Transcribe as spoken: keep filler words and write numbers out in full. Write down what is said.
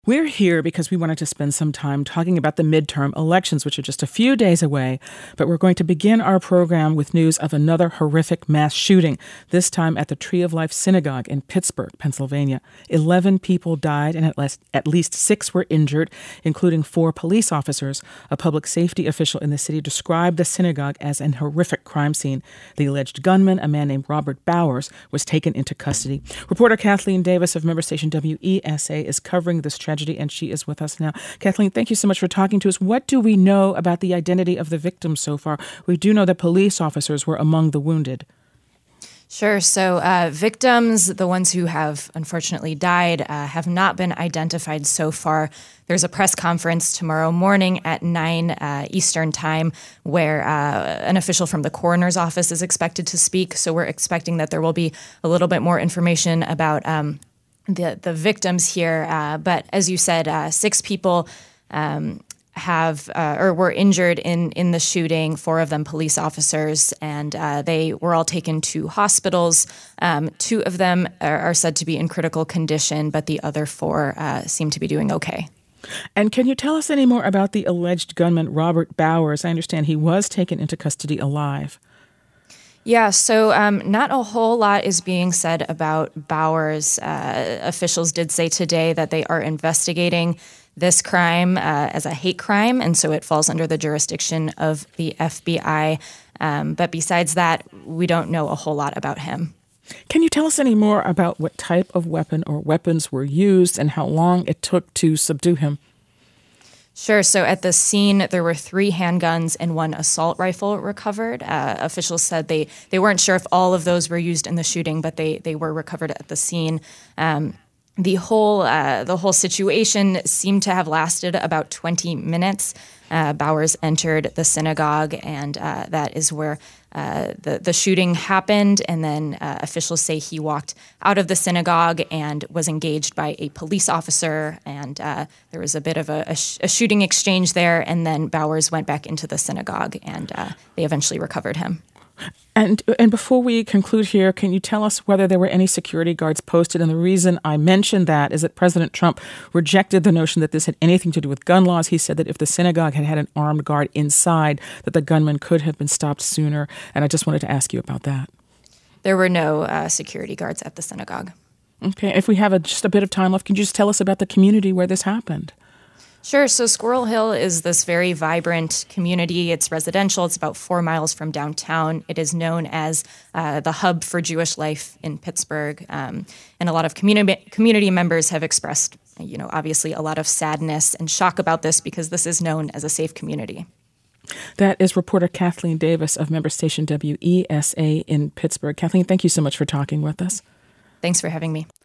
We're here because we wanted to spend some time talking about the midterm elections, which are just a few days away. But we're going to begin our program with news of another horrific mass shooting, this time at the Tree of Life Synagogue in Pittsburgh, Pennsylvania. Eleven people died and at least, at least six were injured, including four police officers. A public safety official in the city described the synagogue as an horrific crime scene. The alleged gunman, a man named Robert Bowers, was taken into custody. Reporter Kathleen Davis of member station W E S A is covering this tragedy. Tragedy, and she is with us now. Kathleen, thank you so much for talking to us. What do we know about the identity of the victims so far? We do know that police officers were among the wounded. Sure. So uh, victims, the ones who have unfortunately died, uh, have not been identified so far. There's a press conference tomorrow morning at nine uh, Eastern time where uh, an official from the coroner's office is expected to speak. So we're expecting that there will be a little bit more information about um the the victims here. Uh, but as you said, uh, six people um, have uh, or were injured in, in the shooting, four of them police officers, and uh, they were all taken to hospitals. Um, two of them are, are said to be in critical condition, but the other four uh, seem to be doing okay. And can you tell us any more about the alleged gunman, Robert Bowers? I understand he was taken into custody alive. Yeah, so um, not a whole lot is being said about Bowers. Uh, officials did say today that they are investigating this crime uh, as a hate crime, and so it falls under the jurisdiction of the F B I. Um, but besides that, we don't know a whole lot about him. Can you tell us any more about what type of weapon or weapons were used and how long it took to subdue him? Sure. So at the scene, there were three handguns and one assault rifle recovered. Uh, officials said they, they weren't sure if all of those were used in the shooting, but they, they were recovered at the scene. Um, the whole uh, the whole situation seemed to have lasted about twenty minutes. Uh, Bowers entered the synagogue, and uh, that is where uh, the, the shooting happened. And then uh, officials say he walked out of the synagogue and was engaged by a police officer. And uh, there was a bit of a, a, sh- a shooting exchange there. And then Bowers went back into the synagogue, and uh, they eventually recovered him. And and before we conclude here, can you tell us whether there were any security guards posted? And the reason I mention that is that President Trump rejected the notion that this had anything to do with gun laws. He said that if the synagogue had had an armed guard inside, that the gunman could have been stopped sooner. And I just wanted to ask you about that. There were no uh, security guards at the synagogue. Okay. If we have a, just a bit of time left, can you just tell us about the community where this happened? Sure. So Squirrel Hill is this very vibrant community. It's residential. It's about four miles from downtown. It is known as uh, the hub for Jewish life in Pittsburgh. Um, and a lot of community community members have expressed, you know, obviously a lot of sadness and shock about this because this is known as a safe community. That is reporter Kathleen Davis of member station W E S A in Pittsburgh. Kathleen, thank you so much for talking with us. Thanks for having me.